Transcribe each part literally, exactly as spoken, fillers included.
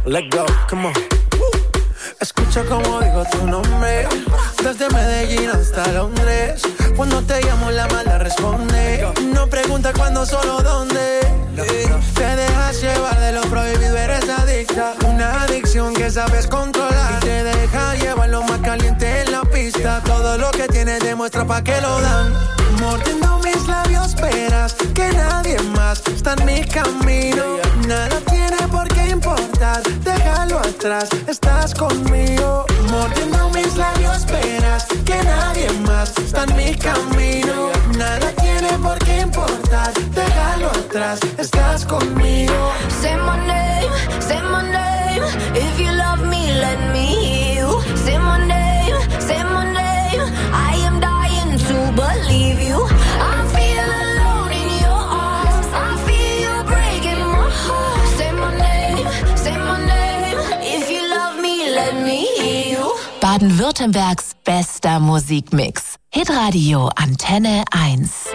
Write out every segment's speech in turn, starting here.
Let's go, come on. Escucha como digo tu nombre, desde Medellín hasta Londres. Cuando te llamo la mala responde. No pregunta cuándo, solo dónde. Te dejas llevar de lo prohibido, eres adicta. Una adicción que sabes controlar y te deja llevar lo más caliente en la pista. Todo lo que tienes demuestra pa' que lo dan. Mordiendo mis labios verás que nadie más está en mi camino. Nada tiene por qué importar, déjalo atrás, estás conmigo. Mordiendo mis labios verás que nadie más está en mi camino. Nada tiene por qué importar, déjalo atrás, estás conmigo. Say my name, say my name. If you love me, let me hear you. Say my name, say my name. I am dying to believe you. I feel alone in your arms. I feel you breaking my heart. Say my name, say my name. If you love me, let me hear you. Baden-Württembergs bester Musikmix. Hitradio Antenne eins.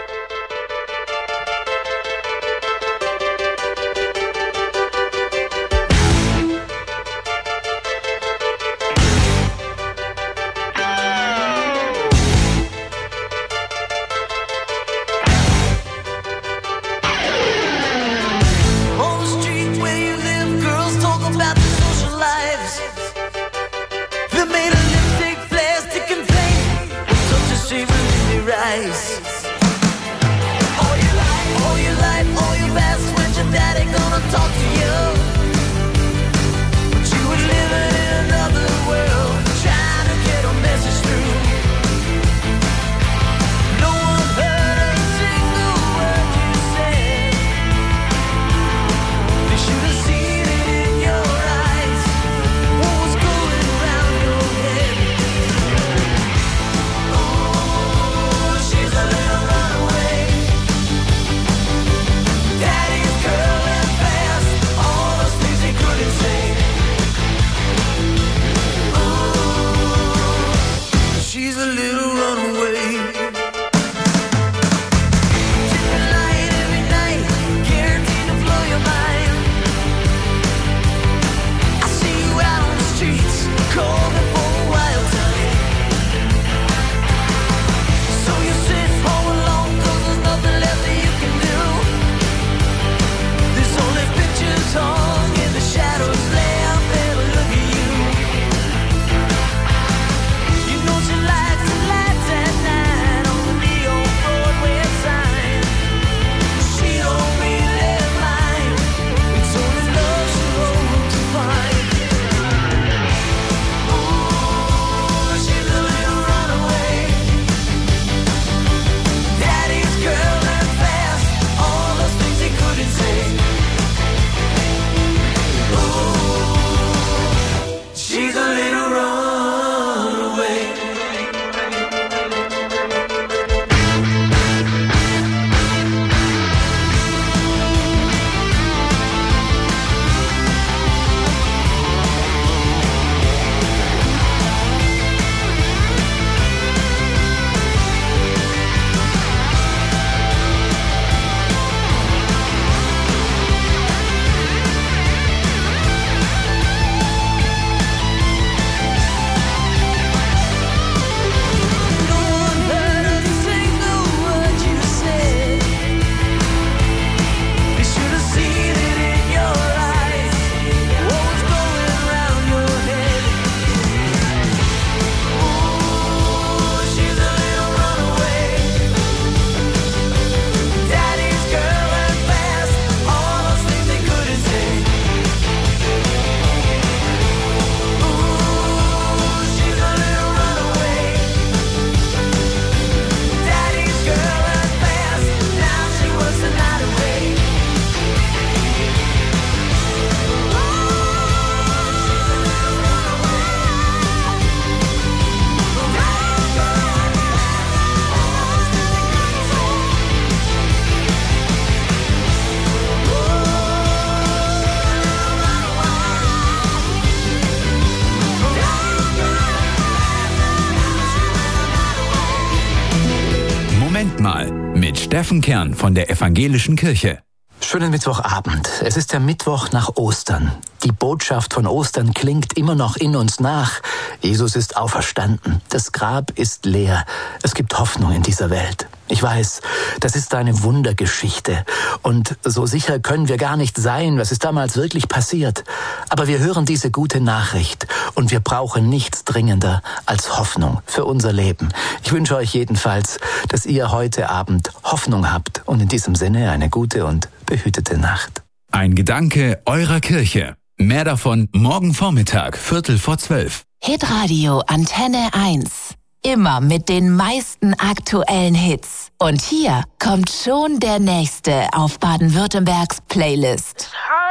Moment mal mit Steffen Kern von der Evangelischen Kirche. Schönen Mittwochabend. Es ist der Mittwoch nach Ostern. Die Botschaft von Ostern klingt immer noch in uns nach. Jesus ist auferstanden. Das Grab ist leer. Es gibt Hoffnung in dieser Welt. Ich weiß, das ist eine Wundergeschichte. Und so sicher können wir gar nicht sein, was ist damals wirklich passiert. Aber wir hören diese gute Nachricht und wir brauchen nichts dringender als Hoffnung für unser Leben. Ich wünsche euch jedenfalls, dass ihr heute Abend Hoffnung habt und in diesem Sinne eine gute und behütete Nacht. Ein Gedanke eurer Kirche. Mehr davon morgen Vormittag, Viertel vor zwölf. Hitradio Antenne eins. Immer mit den meisten aktuellen Hits. Und hier kommt schon der nächste auf Baden-Württembergs Playlist.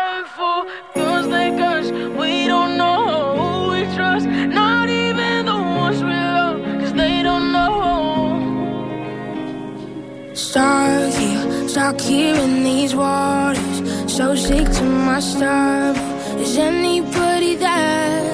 Stuck here, stuck here in these waters. So sick to my stomach. Is anybody there?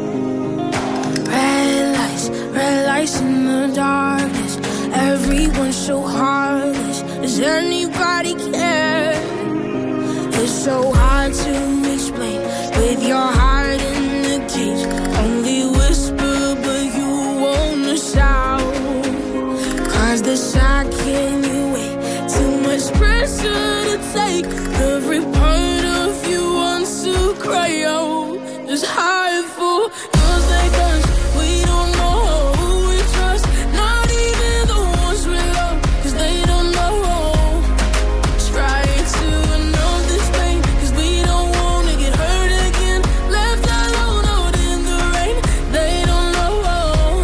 Red lights, red lights in the darkness. Everyone's so heartless. Does anybody care? It's so hard to explain with your heart in the cage. Only whisper, but you wanna shout. Cause the shock in you way too much pressure to take. Every part of you wants to cry out. It's hard for girls like us. We don't know who we trust. Not even the ones we love. Cause they don't know. Try to numb this pain. Cause we don't wanna get hurt again. Left alone out in the rain. They don't know.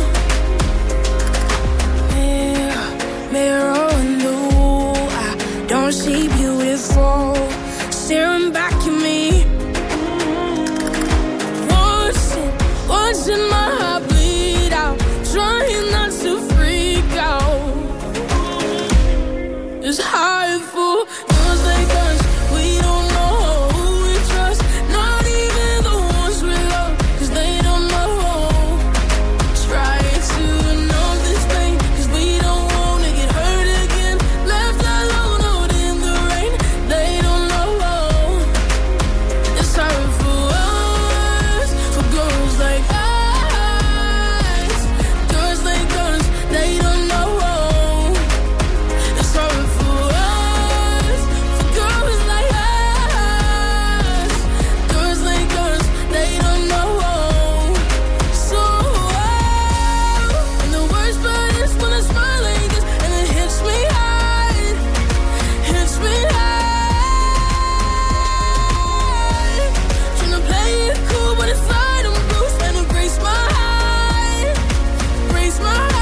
Mirror, mirror on the wall. I don't see beautiful staring back at me. Watching, watching my heart bleed out. Trying not to freak out. It's hard for girls like us. We don't know who we trust. Not even the ones we love. Cause they don't know. Try to numb this pain. Cause we don't wanna get hurt again. Left alone out in the rain. They don't know. It's hard for us. For girls like us. Girls like us. They don't know. It's hard for us. For girls like us. Girls like us. They don't know. So and the worst part is when I smile like this and it hits me hard. Hits me hard. Tryna play it cool, but inside I'm bruised and it breaks my heart. Breaks my heart.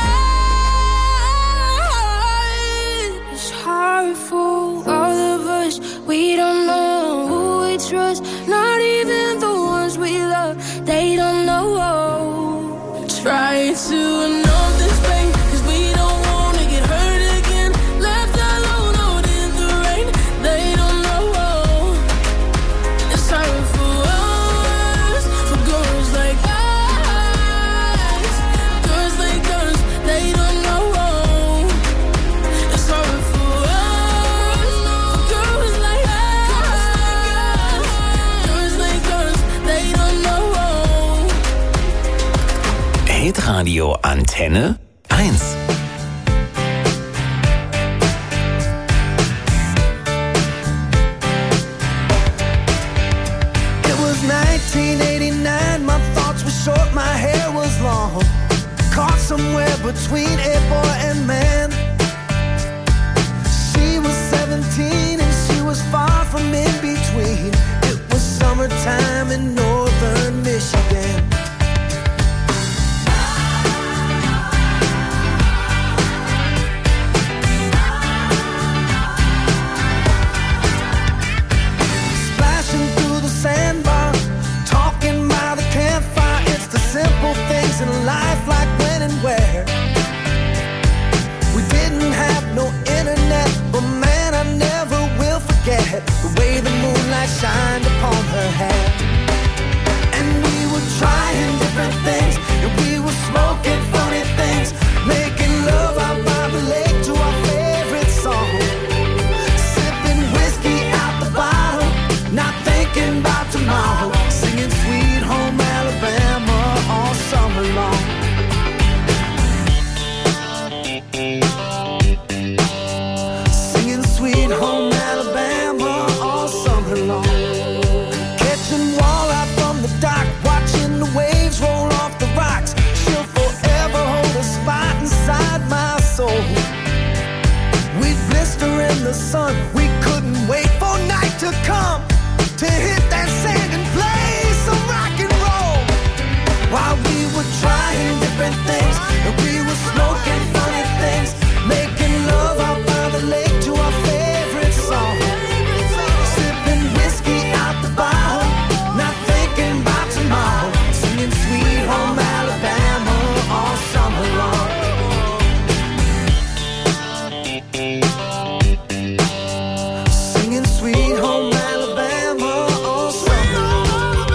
It's hard for all of us. We don't know who we trust. Not even the ones we love. They don't know. Try to numb this pain. Cause we don't wanna get hurt again. Left alone out in the rain. They don't know. It's hard for us. For girls like us. Girls like us. They don't know. It's hard for us. For girls like us. Girls like us. They don't know. Hitradio Antenne eins. It was nineteen eighty-nine, my thoughts were short, my hair was long. Caught somewhere between a boy and man. She was seventeen and she was far from in between. It was summertime in northern Michigan. Splashing through the sandbar, talking by the campfire. It's the simple things in life, like when and where. We didn't have no internet, but man, I never will forget the way the moonlight shined upon her hair. And we were trying different things, and we were smoking funny things, making love out by the lake to our favorite song, sipping whiskey the sun. We couldn't wait for night to come to hit that sand and play some rock and roll. While we were trying different things, and we were smoking funny things, making love out by the lake to our favorite song. Sipping whiskey out the bottle, not thinking about tomorrow. Singing Sweet Home Alabama all summer long. Singing Sweet Home Alabama all summer long.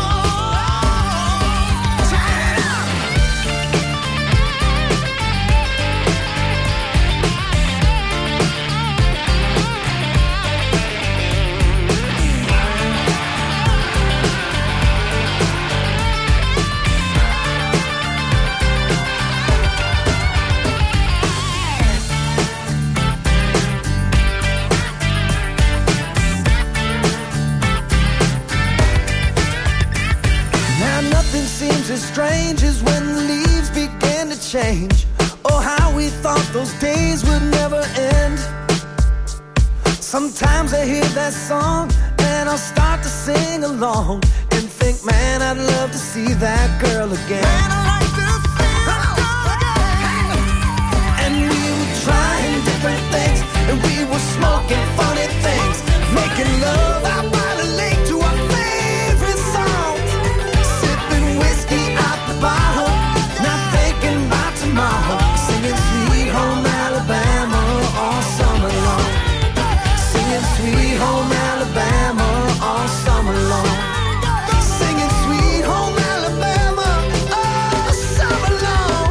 Now nothing seems as strange as when the leaves begin to change. Oh, how we thought those days would never end. Sometimes I hear that song and I'll start to sing along and think, man, I'd love to see that girl again. Man, I'd like to see that girl again. And we were trying different things, and we were smoking funny things, making love out by the lake to our favorite song. Sipping whiskey out the bottle, not thinking about tomorrow. Singing Sweet Home Alabama all summer long. Singing Sweet Home Alabama all summer long. Singing Sweet Home Alabama all summer long.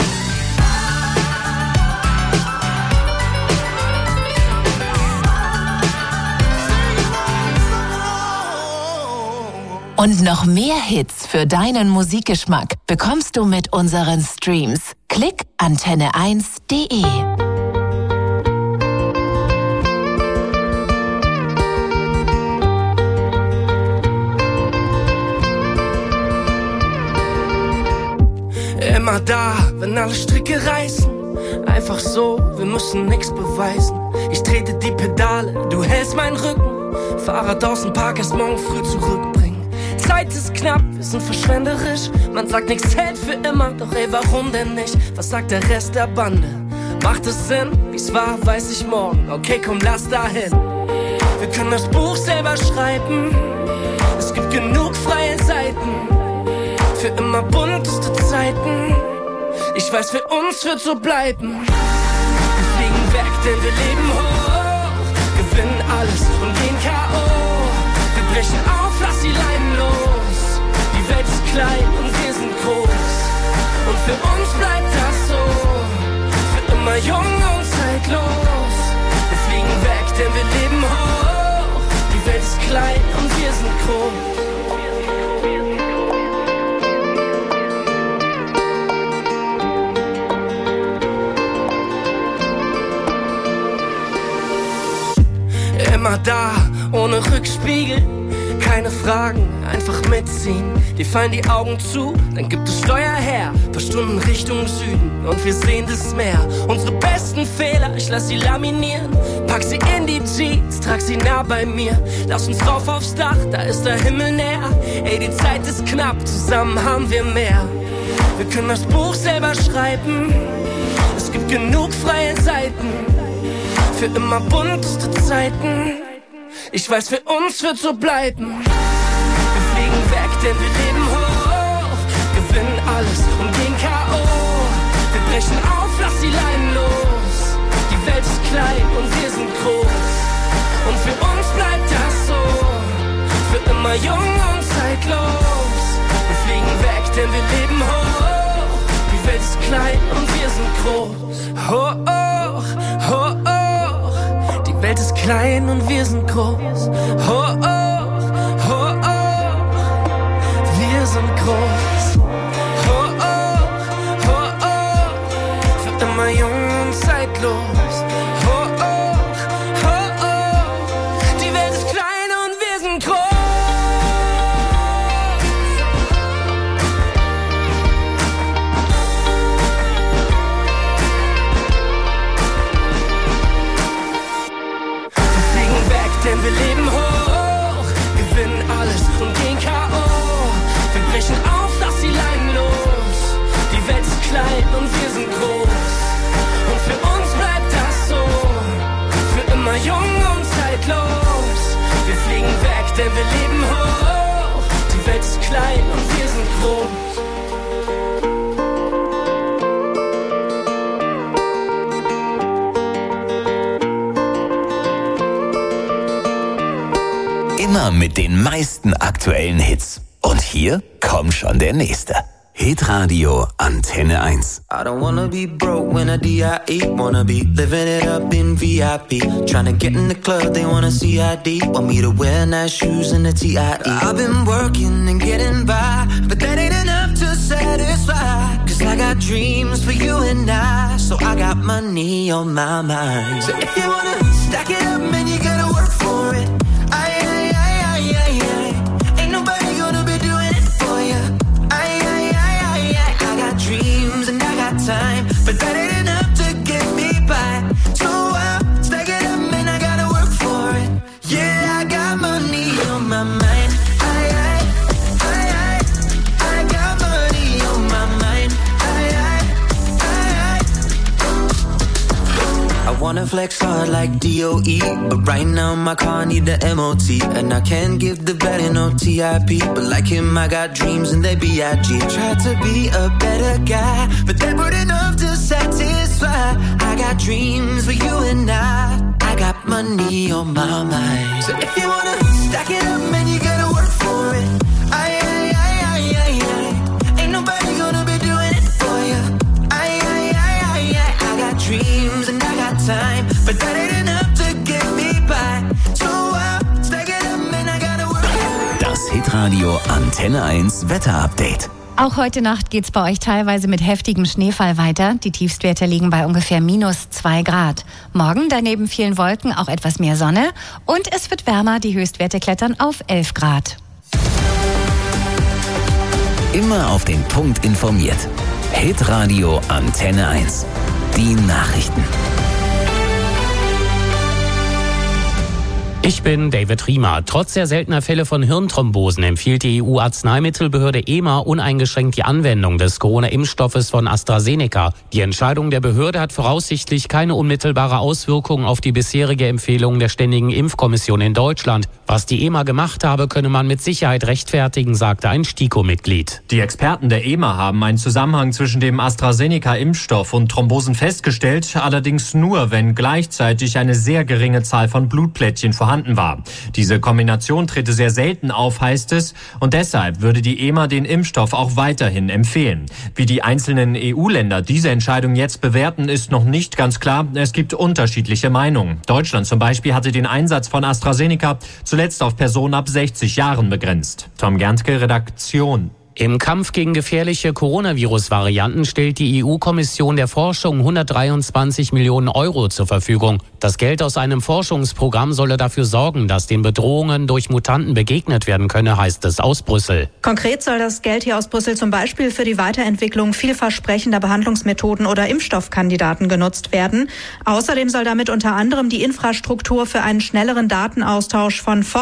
Und noch mehr Hits für deinen Musikgeschmack bekommst du mit unseren Streams. Klick antenne eins punkt de. Immer da, wenn alle Stricke reißen. Einfach so, wir müssen nix beweisen. Ich trete die Pedale, du hältst meinen Rücken. Fahrrad aus dem Park, erst morgen früh zurückbringen. Zeit ist knapp, wir sind verschwenderisch. Man sagt, nichts hält für immer, doch ey, warum denn nicht? Was sagt der Rest der Bande? Macht es Sinn? Wie's war, weiß ich morgen. Okay, komm, lass dahin. Wir können das Buch selber schreiben. Es gibt genug freie Seiten. Für immer bunteste Zeiten. Ich weiß, für uns wird so bleiben. Wir fliegen weg, denn wir leben hoch. Gewinnen alles und gehen K O. Wir brechen auf, lass die Leinen los. Die Welt ist klein und wir sind groß. Und für uns bleibt das so. Für immer jung und zeitlos. Wir fliegen weg, denn wir leben hoch. Die Welt ist klein und wir sind groß. Immer da, ohne Rückspiegel, keine Fragen, einfach mitziehen. Dir fallen die Augen zu, dann gibt es Steuer her. Paar Stunden Richtung Süden und wir sehen das Meer. Unsere besten Fehler, ich lass sie laminieren. Pack sie in die Jeans, trag sie nah bei mir. Lass uns rauf aufs Dach, da ist der Himmel näher. Ey, die Zeit ist knapp, zusammen haben wir mehr. Wir können das Buch selber schreiben. Es gibt genug freie Seiten. Für immer bunteste Zeiten. Ich weiß, für uns wird so bleiben. Wir fliegen weg, denn wir leben hoch. Gewinnen alles und gehen K O. Wir brechen auf, lass die Leinen los. Die Welt ist klein und wir sind groß. Und für uns bleibt das so. Für immer jung und zeitlos. Wir fliegen weg, denn wir leben hoch. Die Welt ist klein und wir sind groß. Hoch, hoch, hoch. Die Welt ist klein und wir sind groß. Hoch, hoch, hoch. Wir sind groß. Hoch, hoch, hoch. Für immer jung und zeitlos. Hoch, hoch, hoch. Die Welt ist klein und wir sind groß. leben hoch, gewinnen alles und gehen K O. Wir brechen auf, lass die Leinen los. Die Welt ist klein und wir sind groß. Und für uns bleibt das so, für immer jung und zeitlos. Wir fliegen weg, denn wir leben hoch. Die Welt ist klein und wir sind groß. Immer mit den meisten aktuellen Hits. Und hier kommt schon der nächste. Hitradio Antenne eins. I don't wanna be broke when I D I E. Wanna be living it up in V I P. Tryna get in the club, they wanna C I D. Want me to wear nice shoes and a T I E. I've been working and getting by, but that ain't enough to satisfy. Cause I got dreams for you and I. So I got money on my mind. So if you wanna stack it up, man, you gotta work for it. I, I, I, I, I, I. Ain't nobody gonna be doing it for you. I, I, dreams and I got time, but that ain't enough to get me by. So I'll stack it up and I gotta work for it. Yeah, I got money on my mind. I, I, I, I, I got money on my mind. I, I, I, I. I wanna flex hard like D O E, but right now my car need the M O T, and I can't give the better no T I P. But like him, I got dreams and they B I G. Tried to be a better guy, but they weren't enough to satisfy. I got dreams for you and I. I got money on my mind. So if you wanna stack it up, man, you gotta work for it. I, I, I, I, I, I. Ain't nobody gonna be doing it for you. I, I, I, I, I. I got dreams and I got time, but that ain't enough to get me by. So I'll stack it up, man, I gotta work for it. Das Hitradio Antenne eins Wetterupdate. Auch heute Nacht geht's bei euch teilweise mit heftigem Schneefall weiter. Die Tiefstwerte liegen bei ungefähr minus zwei Grad. Morgen daneben vielen Wolken auch etwas mehr Sonne. Und es wird wärmer, die Höchstwerte klettern auf elf Grad. Immer auf den Punkt informiert. Hitradio Antenne eins. Die Nachrichten. Ich bin David Riemer. Trotz der seltener Fälle von Hirnthrombosen empfiehlt die E U-Arzneimittelbehörde E M A uneingeschränkt die Anwendung des Corona-Impfstoffes von AstraZeneca. Die Entscheidung der Behörde hat voraussichtlich keine unmittelbare Auswirkung auf die bisherige Empfehlung der Ständigen Impfkommission in Deutschland. Was die E M A gemacht habe, könne man mit Sicherheit rechtfertigen, sagte ein STIKO-Mitglied. Die Experten der E M A haben einen Zusammenhang zwischen dem AstraZeneca-Impfstoff und Thrombosen festgestellt, allerdings nur, wenn gleichzeitig eine sehr geringe Zahl von Blutplättchen vorhanden war. Diese Kombination trete sehr selten auf, heißt es, und deshalb würde die E M A den Impfstoff auch weiterhin empfehlen. Wie die einzelnen E U-Länder diese Entscheidung jetzt bewerten, ist noch nicht ganz klar. Es gibt unterschiedliche Meinungen. Deutschland zum Beispiel hatte den Einsatz von AstraZeneca zuletzt auf Personen ab sechzig Jahren begrenzt. Tom Gerntke, Redaktion. Im Kampf gegen gefährliche Coronavirus-Varianten stellt die E U-Kommission der Forschung hundertdreiundzwanzig Millionen Euro zur Verfügung. Das Geld aus einem Forschungsprogramm solle dafür sorgen, dass den Bedrohungen durch Mutanten begegnet werden könne, heißt es aus Brüssel. Konkret soll das Geld hier aus Brüssel zum Beispiel für die Weiterentwicklung vielversprechender Behandlungsmethoden oder Impfstoffkandidaten genutzt werden. Außerdem soll damit unter anderem die Infrastruktur für einen schnelleren Datenaustausch von